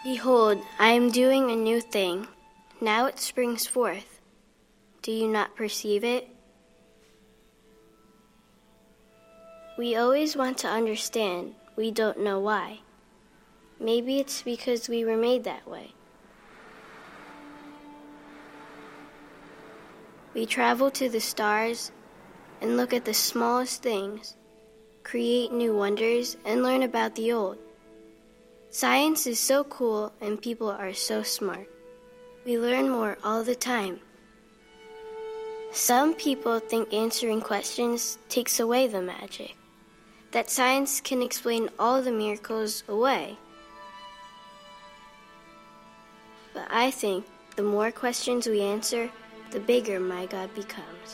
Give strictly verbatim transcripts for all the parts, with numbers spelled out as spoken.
Behold, I am doing a new thing. Now it springs forth. Do you not perceive it? We always want to understand. We don't know why. Maybe it's because we were made that way. We travel to the stars and look at the smallest things, create new wonders, and learn about the old. Science is so cool and people are so smart. We learn more all the time. Some people think answering questions takes away the magic, that science can explain all the miracles away. But I think the more questions we answer, the bigger my God becomes.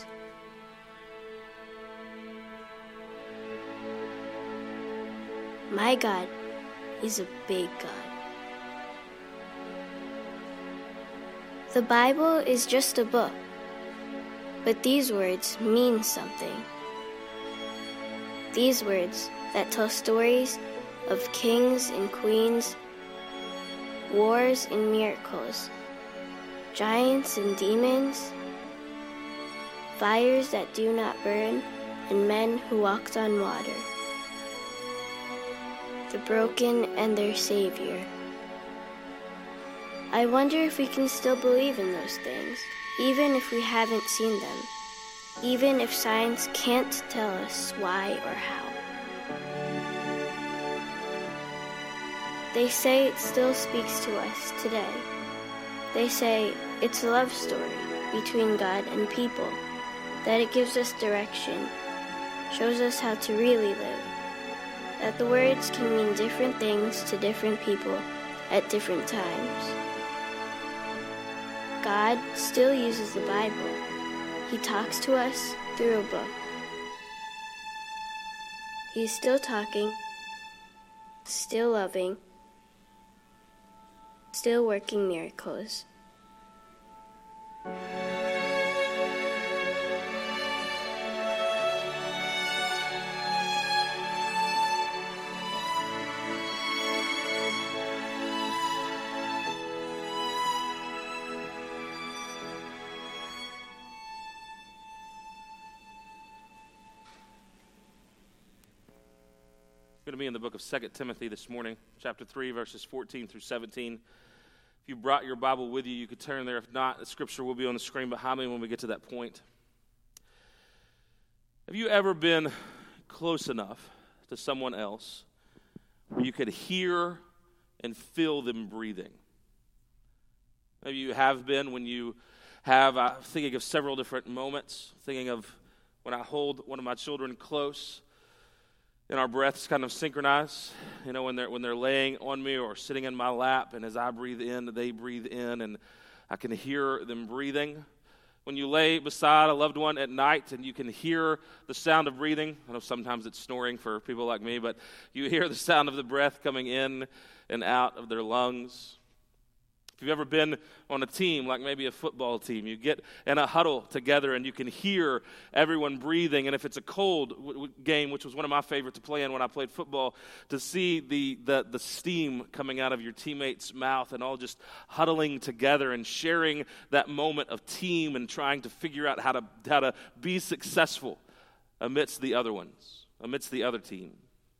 My God is a big God. The Bible is just a book, but these words mean something. These words that tell stories of kings and queens, wars and miracles, giants and demons, fires that do not burn, and men who walked on water, the broken and their Savior. I wonder if we can still believe in those things, even if we haven't seen them, even if science can't tell us why or how. They say it still speaks to us today. They say it's a love story between God and people, that it gives us direction, shows us how to really live, that the words can mean different things to different people at different times. God still uses the Bible. He talks to us through a book. He's still talking, still loving, still working miracles. Going to be in the book of Second Timothy this morning, chapter three, verses fourteen through seventeen. If you brought your Bible with you, you could turn there. If not, the scripture will be on the screen behind me when we get to that point. Have you ever been close enough to someone else where you could hear and feel them breathing? Maybe you have been when you have, I'm thinking of several different moments, thinking of when I hold one of my children close, and our breaths kind of synchronize, you know, when they're when they're laying on me or sitting in my lap, and as I breathe in, they breathe in, and I can hear them breathing. When you lay beside a loved one at night and you can hear the sound of breathing, I know sometimes it's snoring for people like me, but you hear the sound of the breath coming in and out of their lungs. If you've ever been on a team, like maybe a football team, you get in a huddle together and you can hear everyone breathing. And if it's a cold w- w- game, which was one of my favorite to play in when I played football, to see the, the, the steam coming out of your teammate's mouth and all just huddling together and sharing that moment of team and trying to figure out how to how to be successful amidst the other ones, amidst the other team.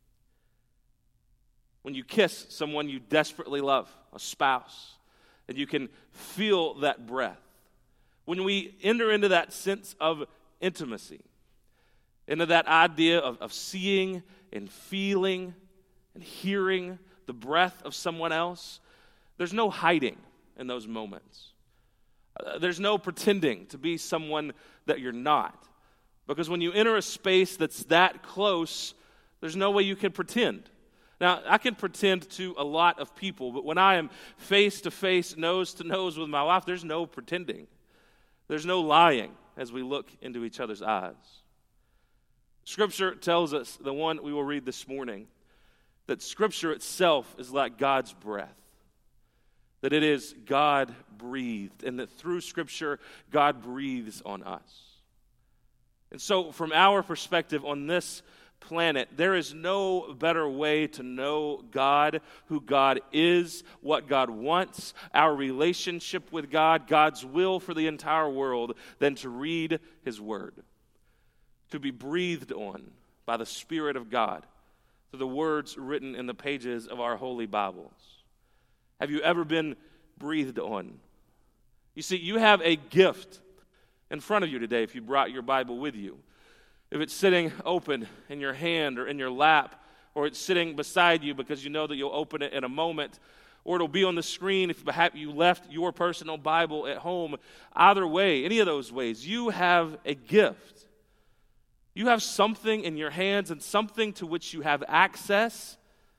When you kiss someone you desperately love, a spouse, and you can feel that breath. When we enter into that sense of intimacy, into that idea of, of seeing and feeling and hearing the breath of someone else, there's no hiding in those moments. Uh, there's no pretending to be someone that you're not. Because when you enter a space that's that close, there's no way you can pretend. Now, I can pretend to a lot of people, but when I am face-to-face, nose-to-nose with my wife, there's no pretending. There's no lying as we look into each other's eyes. Scripture tells us, the one we will read this morning, that Scripture itself is like God's breath, that it is God-breathed, and that through Scripture, God breathes on us. And so, from our perspective on this planet. There is no better way to know God, who God is, what God wants, our relationship with God, God's will for the entire world, than to read his word, to be breathed on by the Spirit of God through the words written in the pages of our holy Bibles. Have you ever been breathed on? You see, you have a gift in front of you today if you brought your Bible with you. If it's sitting open in your hand or in your lap, or it's sitting beside you because you know that you'll open it in a moment, or it'll be on the screen if perhaps you left your personal Bible at home. Either way, any of those ways, you have a gift. You have something in your hands and something to which you have access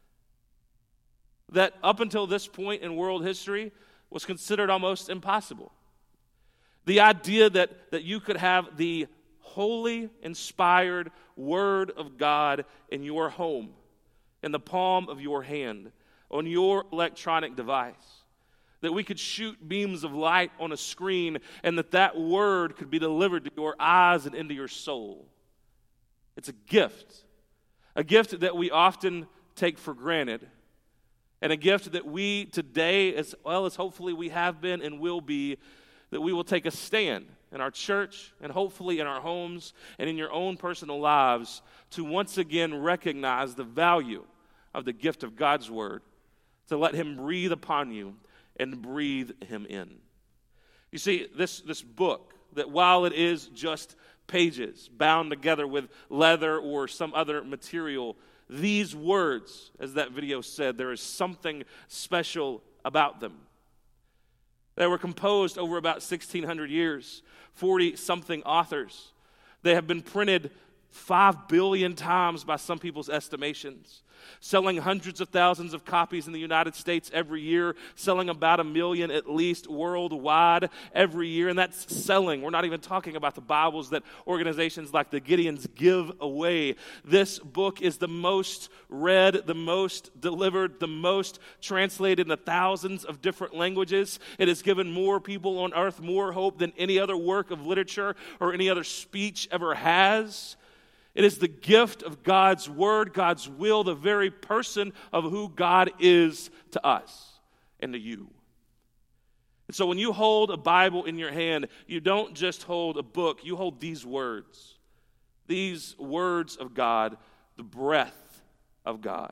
that up until this point in world history was considered almost impossible. The idea that, that you could have the holy, inspired Word of God in your home, in the palm of your hand, on your electronic device, that we could shoot beams of light on a screen and that that Word could be delivered to your eyes and into your soul. It's a gift, a gift that we often take for granted, and a gift that we today, as well as hopefully we have been and will be, that we will take a stand in our church and hopefully in our homes and in your own personal lives to once again recognize the value of the gift of God's Word, to let him breathe upon you and breathe him in. You see, this, this book, that while it is just pages bound together with leather or some other material, these words, as that video said, there is something special about them. They were composed over about sixteen hundred years, forty-something authors. They have been printed five billion times by some people's estimations, selling hundreds of thousands of copies in the United States every year, selling about a million at least worldwide every year, and that's selling. We're not even talking about the Bibles that organizations like the Gideons give away. This book is the most read, the most delivered, the most translated into thousands of different languages. It has given more people on earth more hope than any other work of literature or any other speech ever has. It is the gift of God's Word, God's will, the very person of who God is to us and to you. And so when you hold a Bible in your hand, you don't just hold a book, you hold these words. These words of God, the breath of God.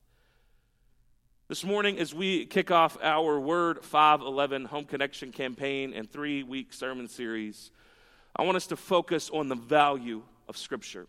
This morning, as we kick off our Word five eleven Home Connection campaign and three-week sermon series, I want us to focus on the value of Scripture.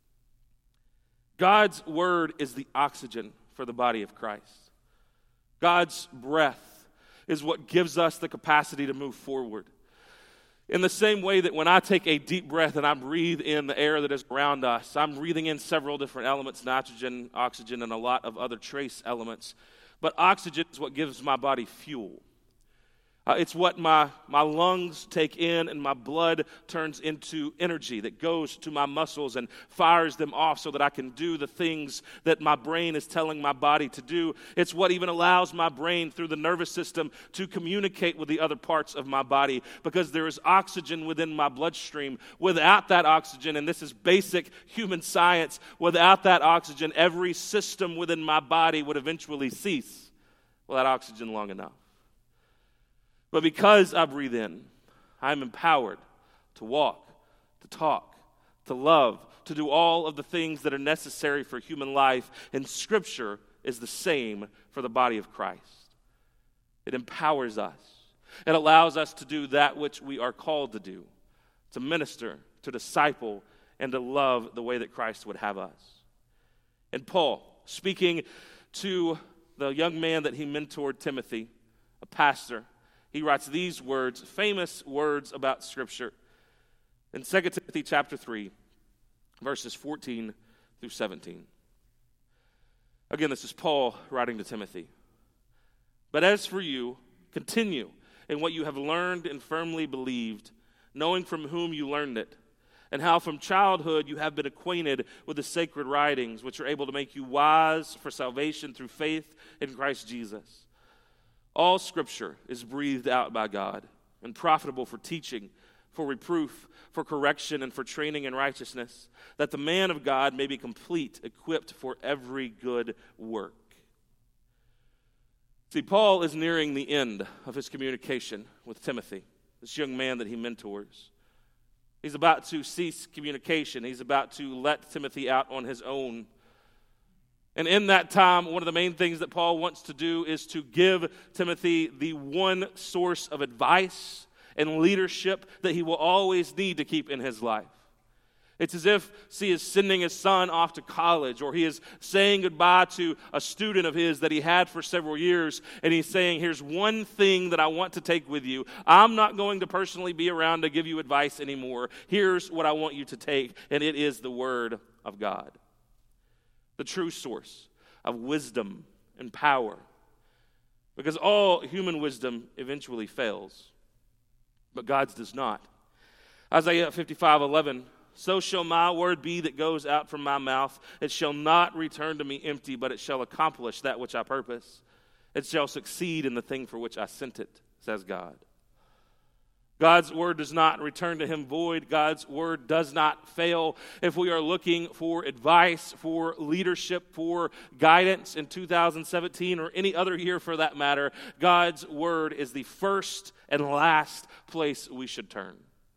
God's Word is the oxygen for the body of Christ. God's breath is what gives us the capacity to move forward. In the same way that when I take a deep breath and I breathe in the air that is around us, I'm breathing in several different elements, nitrogen, oxygen, and a lot of other trace elements. But oxygen is what gives my body fuel. Uh, it's what my, my lungs take in and my blood turns into energy that goes to my muscles and fires them off so that I can do the things that my brain is telling my body to do. It's what even allows my brain through the nervous system to communicate with the other parts of my body, because there is oxygen within my bloodstream. Without that oxygen, and this is basic human science, without that oxygen, every system within my body would eventually cease without oxygen long enough. But because I breathe in, I'm empowered to walk, to talk, to love, to do all of the things that are necessary for human life. And Scripture is the same for the body of Christ. It empowers us. It allows us to do that which we are called to do, to minister, to disciple, and to love the way that Christ would have us. And Paul, speaking to the young man that he mentored, Timothy, a pastor, he writes these words, famous words about Scripture, in Second Timothy chapter three, verses fourteen through seventeen. Again, this is Paul writing to Timothy. But as for you, continue in what you have learned and firmly believed, knowing from whom you learned it, and how from childhood you have been acquainted with the sacred writings, which are able to make you wise for salvation through faith in Christ Jesus. All Scripture is breathed out by God and profitable for teaching, for reproof, for correction, and for training in righteousness, that the man of God may be complete, equipped for every good work. See, Paul is nearing the end of his communication with Timothy, this young man that he mentors. He's about to cease communication. He's about to let Timothy out on his own. And in that time, one of the main things that Paul wants to do is to give Timothy the one source of advice and leadership that he will always need to keep in his life. It's as if he is sending his son off to college, or he is saying goodbye to a student of his that he had for several years, and he's saying, here's one thing that I want to take with you. I'm not going to personally be around to give you advice anymore. Here's what I want you to take, and it is the Word of God, the true source of wisdom and power. Because all human wisdom eventually fails, but God's does not. Isaiah fifty-five eleven, so shall my word be that goes out from my mouth. It shall not return to me empty, but it shall accomplish that which I purpose. It shall succeed in the thing for which I sent it, says God. God's word does not return to him void. God's word does not fail. If we are looking for advice, for leadership, for guidance in two thousand seventeen or any other year for that matter, God's word is the first and last place we should turn.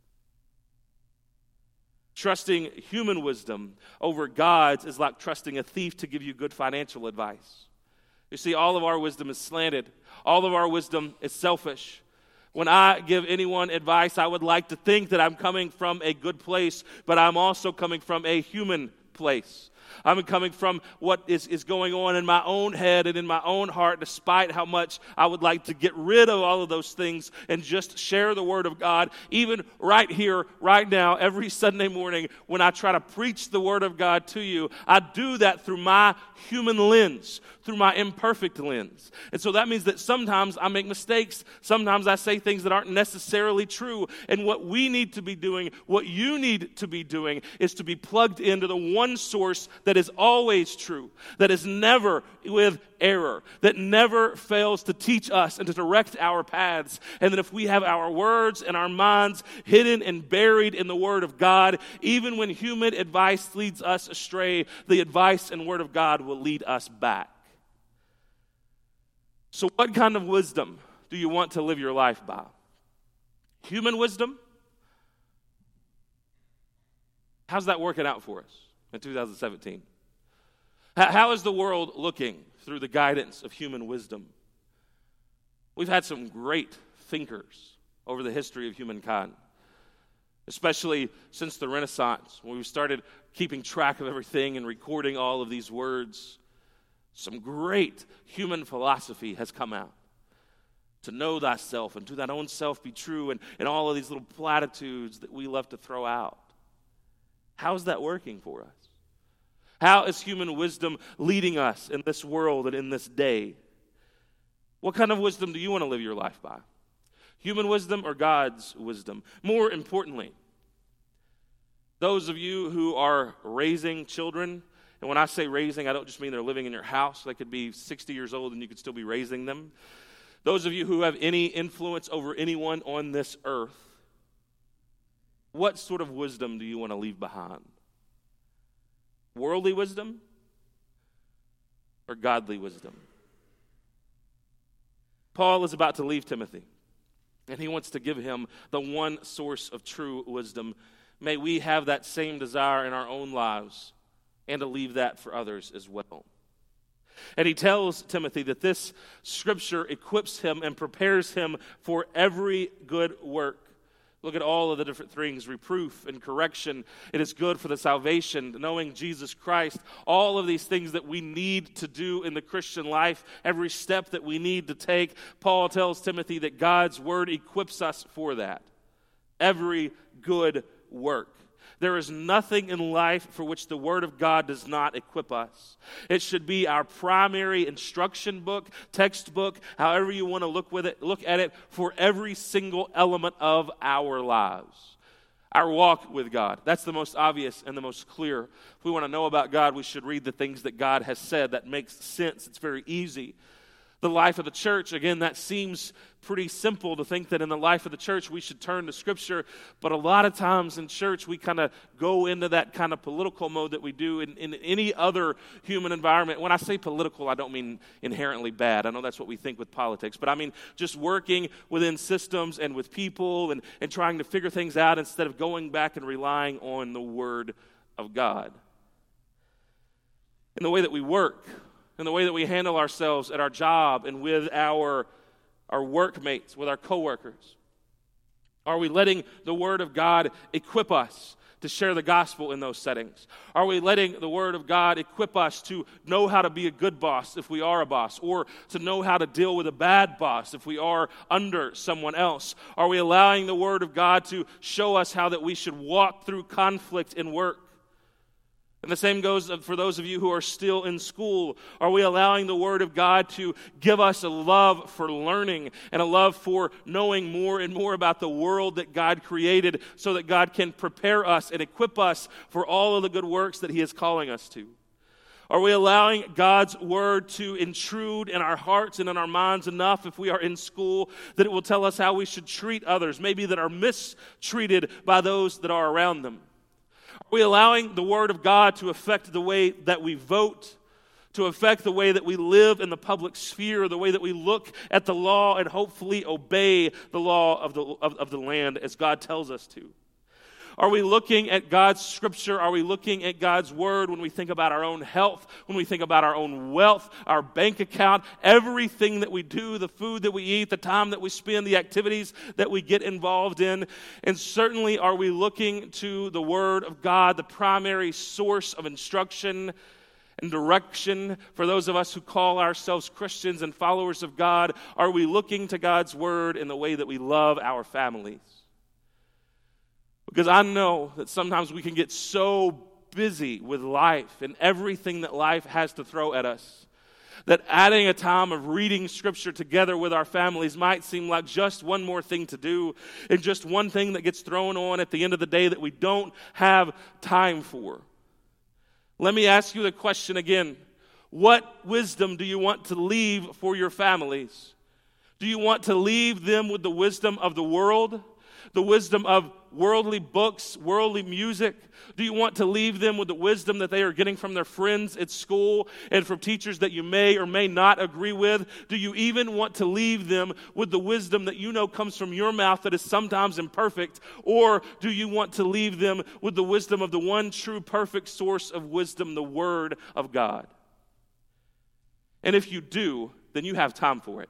Trusting human wisdom over God's is like trusting a thief to give you good financial advice. You see, all of our wisdom is slanted. All of our wisdom is selfish. When I give anyone advice, I would like to think that I'm coming from a good place, but I'm also coming from a human place. I'm coming from what is, is going on in my own head and in my own heart, despite how much I would like to get rid of all of those things and just share the Word of God, even right here, right now, every Sunday morning when I try to preach the Word of God to you. I do that through my human lens, through my imperfect lens. And so that means that sometimes I make mistakes. Sometimes I say things that aren't necessarily true. And what we need to be doing, what you need to be doing, is to be plugged into the one source that is always true, that is never with error, that never fails to teach us and to direct our paths. And that if we have our words and our minds hidden and buried in the Word of God, even when human advice leads us astray, the advice and Word of God will lead us back. So what kind of wisdom do you want to live your life by? Human wisdom? How's that working out for us in two thousand seventeen? How is the world looking through the guidance of human wisdom? We've had some great thinkers over the history of humankind, especially since the Renaissance, when we started keeping track of everything and recording all of these words. Some great human philosophy has come out. To know thyself and to thine own self be true, and, and all of these little platitudes that we love to throw out. How's that working for us? How is human wisdom leading us in this world and in this day? What kind of wisdom do you want to live your life by? Human wisdom or God's wisdom? More importantly, those of you who are raising children, and when I say raising, I don't just mean they're living in your house. They could be sixty years old and you could still be raising them. Those of you who have any influence over anyone on this earth, what sort of wisdom do you want to leave behind? Worldly wisdom or godly wisdom? Paul is about to leave Timothy, and he wants to give him the one source of true wisdom. May we have that same desire in our own lives and to leave that for others as well. And he tells Timothy that this scripture equips him and prepares him for every good work. Look at all of the different things, reproof and correction. It is good for the salvation, knowing Jesus Christ. All of these things that we need to do in the Christian life, every step that we need to take. Paul tells Timothy that God's word equips us for that. Every good work. There is nothing in life for which the Word of God does not equip us. It should be our primary instruction book, textbook, however you want to look with it, look at it, for every single element of our lives. Our walk with God. That's the most obvious and the most clear. If we want to know about God, we should read the things that God has said. That makes sense. It's very easy. The life of the church, again, that seems pretty simple to think that in the life of the church we should turn to Scripture, but a lot of times in church we kind of go into that kind of political mode that we do in, in any other human environment. When I say political, I don't mean inherently bad. I know that's what we think with politics, but I mean just working within systems and with people and, and trying to figure things out instead of going back and relying on the Word of God. In the way that we work, in the way that we handle ourselves at our job and with our, our workmates, with our coworkers? Are we letting the Word of God equip us to share the gospel in those settings? Are we letting the Word of God equip us to know how to be a good boss if we are a boss, or to know how to deal with a bad boss if we are under someone else? Are we allowing the Word of God to show us how that we should walk through conflict in work? And the same goes for those of you who are still in school. Are we allowing the Word of God to give us a love for learning and a love for knowing more and more about the world that God created so that God can prepare us and equip us for all of the good works that He is calling us to? Are we allowing God's Word to intrude in our hearts and in our minds enough if we are in school that it will tell us how we should treat others, maybe that are mistreated by those that are around them? Are we allowing the Word of God to affect the way that we vote, to affect the way that we live in the public sphere, the way that we look at the law and hopefully obey the law of the, of, of the land as God tells us to? Are we looking at God's Scripture? Are we looking at God's Word when we think about our own health, when we think about our own wealth, our bank account, everything that we do, the food that we eat, the time that we spend, the activities that we get involved in? And certainly are we looking to the Word of God, the primary source of instruction and direction for those of us who call ourselves Christians and followers of God? Are we looking to God's Word in the way that we love our families? Because I know that sometimes we can get so busy with life and everything that life has to throw at us that adding a time of reading Scripture together with our families might seem like just one more thing to do and just one thing that gets thrown on at the end of the day that we don't have time for. Let me ask you the question again. What wisdom do you want to leave for your families? Do you want to leave them with the wisdom of the world? The wisdom of worldly books, worldly music? Do you want to leave them with the wisdom that they are getting from their friends at school and from teachers that you may or may not agree with? Do you even want to leave them with the wisdom that you know comes from your mouth that is sometimes imperfect? Or do you want to leave them with the wisdom of the one true perfect source of wisdom, the Word of God? And if you do, then you have time for it.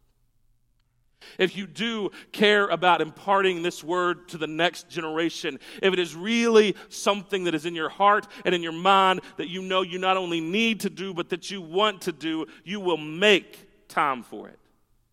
If you do care about imparting this word to the next generation, if it is really something that is in your heart and in your mind that you know you not only need to do, but that you want to do, you will make time for it.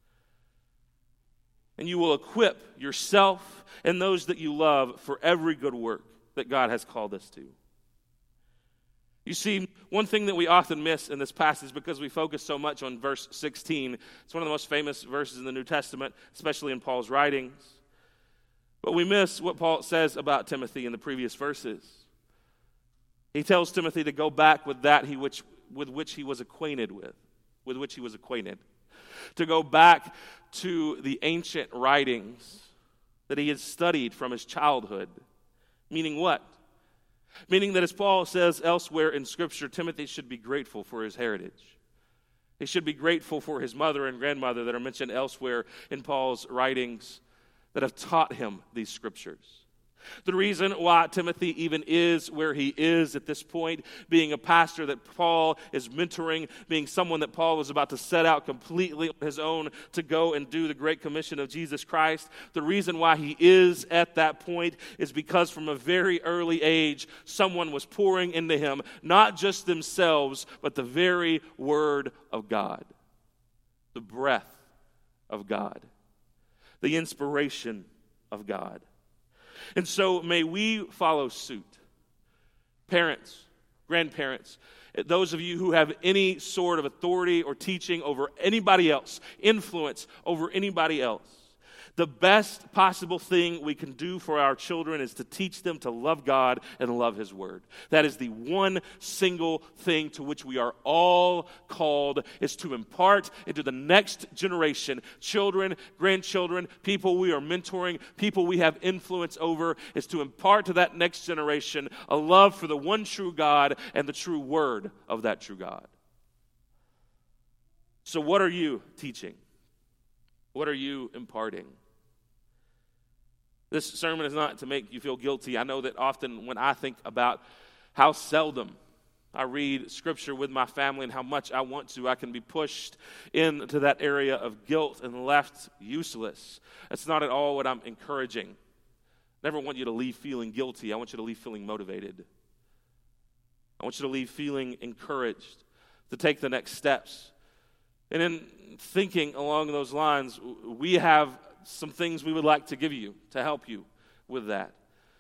And you will equip yourself and those that you love for every good work that God has called us to. You see, one thing that we often miss in this passage because we focus so much on verse sixteen, it's one of the most famous verses in the New Testament, especially in Paul's writings. But we miss what Paul says about Timothy in the previous verses. He tells Timothy to go back with that he which, with which he was acquainted with, with which he was acquainted. To go back to the ancient writings that he had studied from his childhood. Meaning what? Meaning that, as Paul says elsewhere in Scripture, Timothy should be grateful for his heritage. He should be grateful for his mother and grandmother that are mentioned elsewhere in Paul's writings that have taught him these Scriptures. The reason why Timothy even is where he is at this point, being a pastor that Paul is mentoring, being someone that Paul is about to set out completely on his own to go and do the Great Commission of Jesus Christ, the reason why he is at that point is because from a very early age, someone was pouring into him, not just themselves, but the very Word of God, the breath of God, the inspiration of God. And so may we follow suit. Parents, grandparents, those of you who have any sort of authority or teaching over anybody else, influence over anybody else, The best possible thing we can do for our children is to teach them to love God and love His Word. That is the one single thing to which we are all called, is to impart into the next generation, children, grandchildren, people we are mentoring, people we have influence over, is to impart to that next generation a love for the one true God and the true Word of that true God. So what are you teaching? What are you imparting? This sermon is not to make you feel guilty. I know that often when I think about how seldom I read Scripture with my family and how much I want to, I can be pushed into that area of guilt and left useless. That's not at all what I'm encouraging. I never want you to leave feeling guilty. I want you to leave feeling motivated. I want you to leave feeling encouraged to take the next steps. And in thinking along those lines, we have some things we would like to give you to help you with that.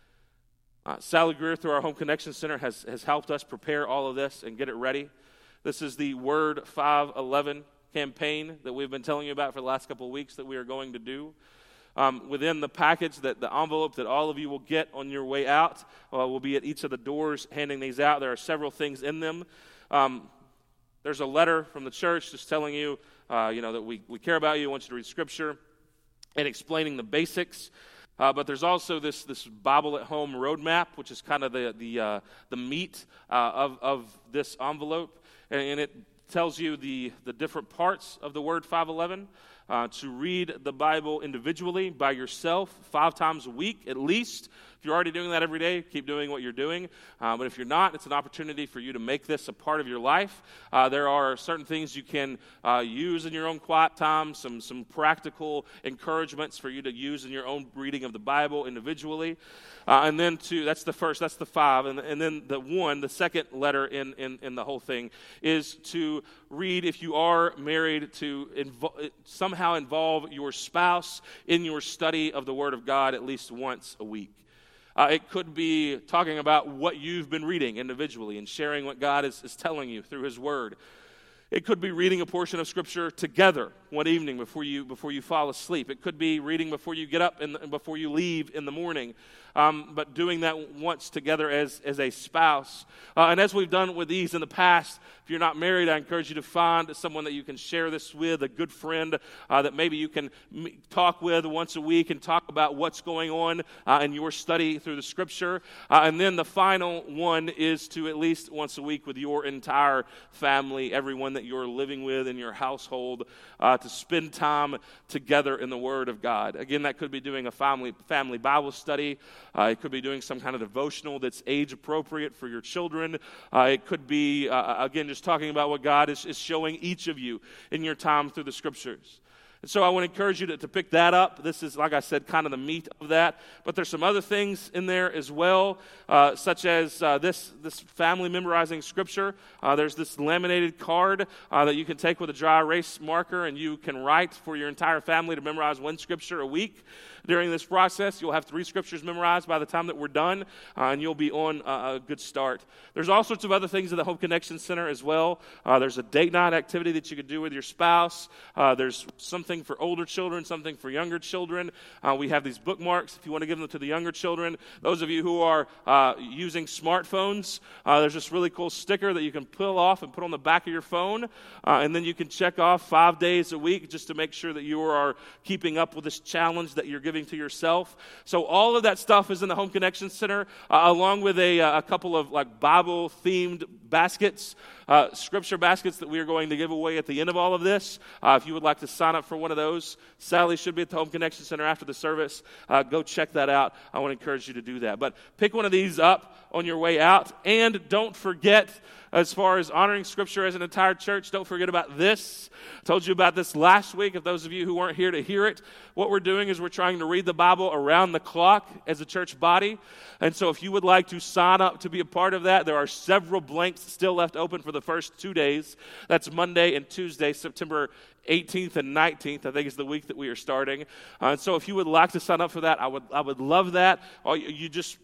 Uh, Sally Greer, through our Home Connection Center, has, has helped us prepare all of this and get it ready. This is the Word five eleven campaign that we've been telling you about for the last couple of weeks that we are going to do. Um, within the package, that the envelope that all of you will get on your way out, uh, will be at each of the doors handing these out. There are several things in them. Um, there's a letter from the church just telling you, uh, you know, that we, we care about you, want you to read Scripture, and explaining the basics. Uh, but there's also this this Bible at Home roadmap, which is kind of the the uh, the meat uh, of of this envelope, and, and it tells you the the different parts of the Word five eleven. Uh, to read the Bible individually by yourself five times a week at least. If you're already doing that every day, keep doing what you're doing. Uh, but if you're not, it's an opportunity for you to make this a part of your life. Uh, there are certain things you can uh, use in your own quiet time, some some practical encouragements for you to use in your own reading of the Bible individually. Uh, and then two, that's the first, that's the five. And, and then the one, the second letter in, in, in the whole thing is to read, if you are married, to invo- somehow involve your spouse in your study of the Word of God at least once a week. Uh, it could be talking about what you've been reading individually and sharing what God is, is telling you through His Word. It could be reading a portion of Scripture together one evening before you before you fall asleep. It could be reading before you get up and before you leave in the morning. Um, but doing that once together as, as a spouse. Uh, and as we've done with these in the past, if you're not married, I encourage you to find someone that you can share this with, a good friend uh, that maybe you can m- talk with once a week and talk about what's going on uh, in your study through the Scripture. Uh, and then the final one is to at least once a week with your entire family, everyone that you're living with in your household, uh, to spend time together in the Word of God. Again, that could be doing a family family Bible study. Uh, it could be doing some kind of devotional that's age appropriate for your children. Uh, it could be, uh, again, just talking about what God is, is showing each of you in your time through the Scriptures. And so I want to encourage you to, to pick that up. This is, like I said, kind of the meat of that. But there's some other things in there as well, uh, such as uh, this, this family memorizing Scripture. Uh, there's this laminated card uh, that you can take with a dry erase marker, and you can write for your entire family to memorize one Scripture a week. During this process, you'll have three Scriptures memorized by the time that we're done, uh, and you'll be on a, a good start. There's all sorts of other things at the Home Connection Center as well. Uh, there's a date night activity that you could do with your spouse. Uh, there's something for older children, something for younger children. Uh, we have these bookmarks if you want to give them to the younger children. Those of you who are uh, using smartphones, uh, there's this really cool sticker that you can peel off and put on the back of your phone, uh, and then you can check off five days a week just to make sure that you are keeping up with this challenge that you're giving to yourself. So all of that stuff is in the Home Connection Center, uh, along with a, a couple of like Bible-themed baskets, uh, scripture baskets that we are going to give away at the end of all of this. Uh, if you would like to sign up for one of those, Sally should be at the Home Connection Center after the service. Uh, go check that out. I want to encourage you to do that. But pick one of these up on your way out, and don't forget, as far as honoring Scripture as an entire church, don't forget about this. I told you about this last week. If those of you who weren't here to hear it, what we're doing is we're trying to read the Bible around the clock as a church body. And so if you would like to sign up to be a part of that, there are several blanks still left open for the first two days. That's Monday and Tuesday, September eighteenth and nineteenth, I think is the week that we are starting. Uh, and so if you would like to sign up for that, I would I would love that. All you, you just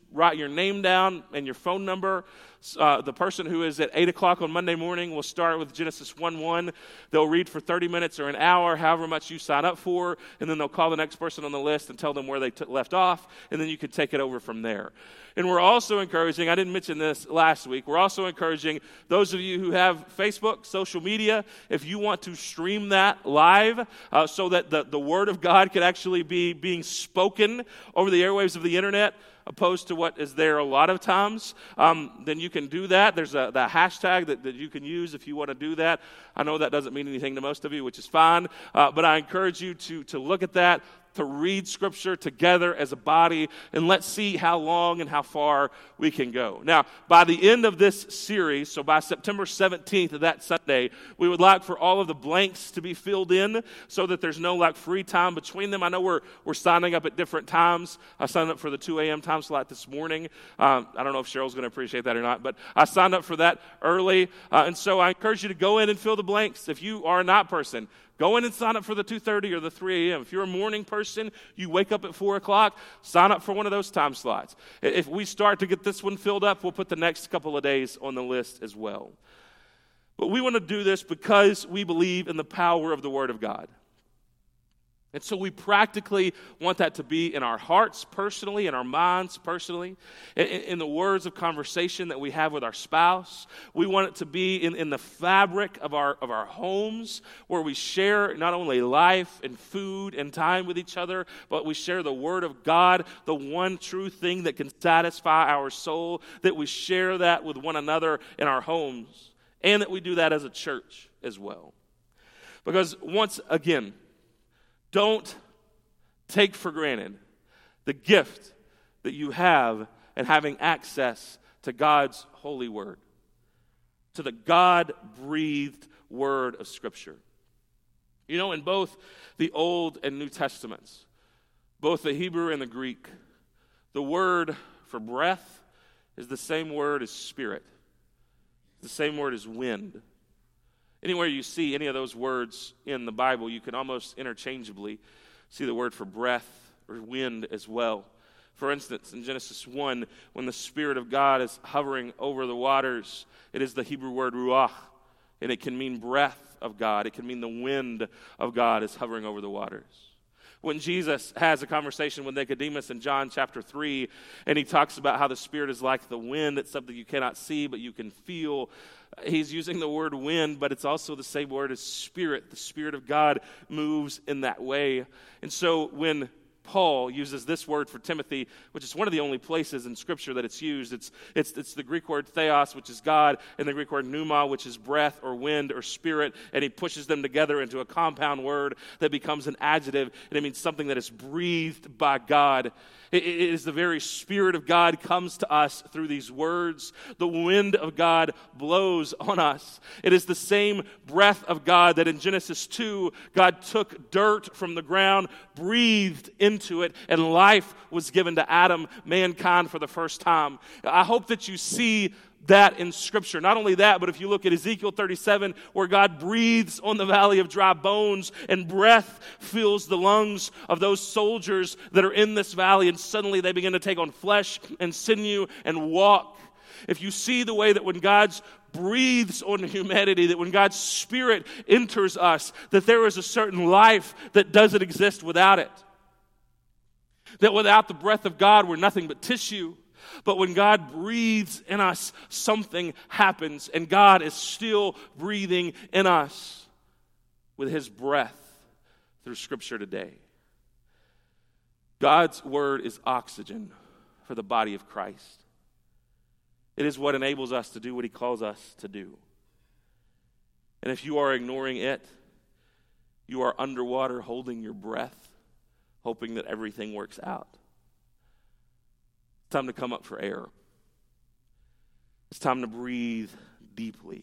write your name down and your phone number. Uh, the person who is at eight o'clock on Monday morning will start with Genesis one one. They'll read for thirty minutes or an hour, however much you sign up for, and then they'll call the next person on the list and tell them where they t- left off, and then you can take it over from there. And we're also encouraging, I didn't mention this last week, we're also encouraging those of you who have Facebook, social media, if you want to stream that live uh, so that the, the Word of God could actually be being spoken over the airwaves of the internet, opposed to what is there a lot of times, um, then you can do that. There's a the hashtag that, that you can use if you want to do that. I know that doesn't mean anything to most of you, which is fine, uh, but I encourage you to, to look at that, to read Scripture together as a body, and let's see how long and how far we can go. Now, by the end of this series, so by September seventeenth of that Sunday, we would like for all of the blanks to be filled in so that there's no like free time between them. I know we're we're signing up at different times. I signed up for the two a.m. time slot this morning. Um, I don't know if Cheryl's going to appreciate that or not, but I signed up for that early, uh, and so I encourage you to go in and fill the blanks. If you are a night person, go in and sign up for the two thirty or the three a.m. If you're a morning person, you wake up at four o'clock, sign up for one of those time slots. If we start to get this one filled up, we'll put the next couple of days on the list as well. But we want to do this because we believe in the power of the Word of God. And so we practically want that to be in our hearts personally, in our minds personally, in, in the words of conversation that we have with our spouse. We want it to be in, in the fabric of our of our homes, where we share not only life and food and time with each other, but we share the Word of God, the one true thing that can satisfy our soul, that we share that with one another in our homes, and that we do that as a church as well. Because once again, don't take for granted the gift that you have in having access to God's holy word, to the God-breathed word of Scripture. You know, in both the Old and New Testaments, both the Hebrew and the Greek, the word for breath is the same word as spirit, the same word as wind. Anywhere you see any of those words in the Bible, you can almost interchangeably see the word for breath or wind as well. For instance, in Genesis one, when the Spirit of God is hovering over the waters, it is the Hebrew word ruach, and it can mean breath of God. It can mean the wind of God is hovering over the waters. When Jesus has a conversation with Nicodemus in John chapter three, and he talks about how the Spirit is like the wind, it's something you cannot see, but you can feel. He's using the word wind, but it's also the same word as spirit. The Spirit of God moves in that way. And so when Paul uses this word for Timothy, which is one of the only places in Scripture that it's used. It's, it's, it's the Greek word theos, which is God, and the Greek word pneuma, which is breath or wind or spirit, and he pushes them together into a compound word that becomes an adjective, and it means something that is breathed by God. It, it is the very Spirit of God comes to us through these words. The wind of God blows on us. It is the same breath of God that in Genesis two, God took dirt from the ground, breathed into it, and life was given to Adam, mankind, for the first time. I hope that you see that in Scripture. Not only that, but if you look at Ezekiel thirty-seven, where God breathes on the valley of dry bones, and breath fills the lungs of those soldiers that are in this valley, and suddenly they begin to take on flesh and sinew and walk. If you see the way that when God's breathes on humanity, that when God's Spirit enters us, that there is a certain life that doesn't exist without it. That without the breath of God, we're nothing but tissue. But when God breathes in us, something happens, and God is still breathing in us with His breath through Scripture today. God's Word is oxygen for the body of Christ. It is what enables us to do what He calls us to do. And if you are ignoring it, you are underwater holding your breath, hoping that everything works out. It's time to come up for air. It's time to breathe deeply.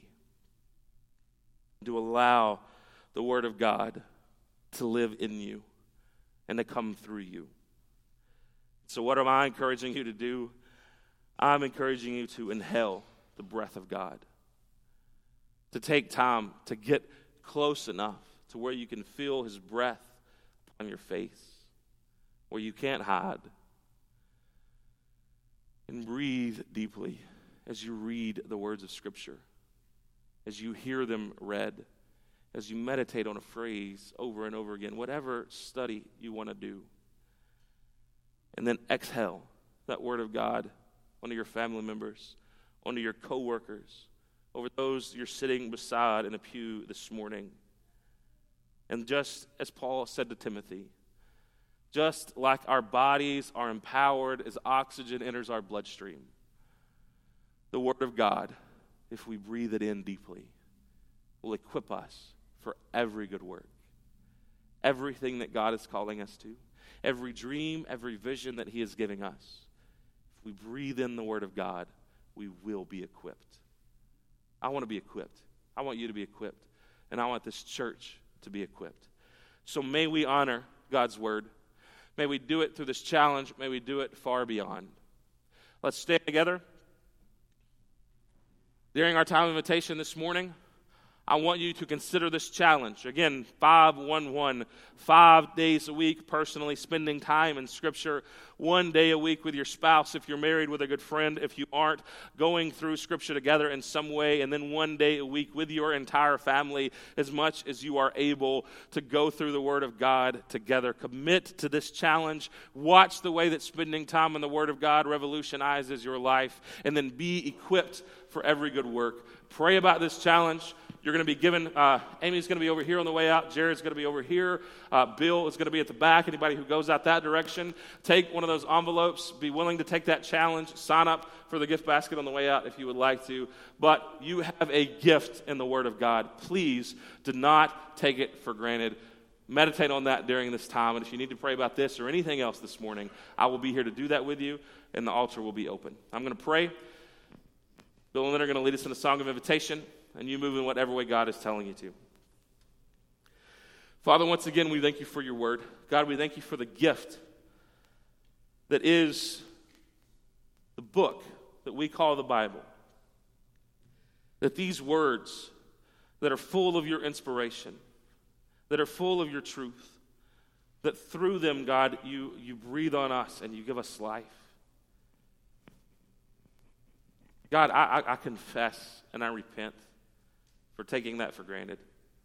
To allow the Word of God to live in you and to come through you. So what am I encouraging you to do? I'm encouraging you to inhale the breath of God. To take time to get close enough to where you can feel His breath on your face, where you can't hide. And breathe deeply as you read the words of Scripture, as you hear them read, as you meditate on a phrase over and over again, whatever study you want to do. And then exhale that word of God onto your family members, onto your coworkers, over those you're sitting beside in a pew this morning. And just as Paul said to Timothy, just like our bodies are empowered as oxygen enters our bloodstream, the Word of God, if we breathe it in deeply, will equip us for every good work. Everything that God is calling us to, every dream, every vision that He is giving us. If we breathe in the Word of God, we will be equipped. I want to be equipped. I want you to be equipped. And I want this church to be equipped. So may we honor God's Word. May we do it through this challenge. May we do it far beyond. Let's stand together. During our time of invitation this morning, I want you to consider this challenge. Again, five one one, five days a week personally spending time in Scripture, one day a week with your spouse if you're married, with a good friend if you aren't, going through Scripture together in some way, and then one day a week with your entire family as much as you are able to go through the Word of God together. Commit to this challenge. Watch the way that spending time in the Word of God revolutionizes your life, and then be equipped for every good work. Pray about this challenge. You're going to be given, uh, Amy's going to be over here on the way out. Jared's going to be over here. Uh, Bill is going to be at the back. Anybody who goes out that direction, take one of those envelopes. Be willing to take that challenge. Sign up for the gift basket on the way out if you would like to. But you have a gift in the Word of God. Please do not take it for granted. Meditate on that during this time. And if you need to pray about this or anything else this morning, I will be here to do that with you, and the altar will be open. I'm going to pray. Bill and Lynn are going to lead us in a song of invitation, and you move in whatever way God is telling you to. Father, once again, we thank you for your word. God, we thank you for the gift that is the book that we call the Bible. That these words that are full of your inspiration, that are full of your truth, that through them, God, you, you breathe on us and you give us life. God, I, I, I confess and I repent for taking that for granted.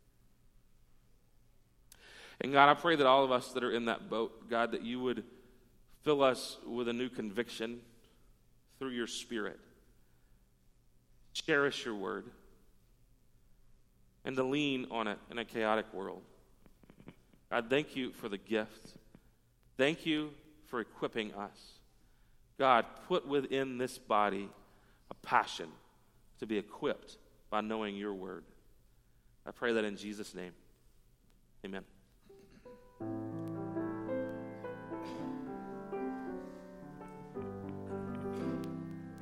And God, I pray that all of us that are in that boat, God, that you would fill us with a new conviction through your Spirit. Cherish your word and to lean on it in a chaotic world. God, thank you for the gift. Thank you for equipping us. God, put within this body a passion to be equipped by knowing your word. I pray that in Jesus' name. Amen.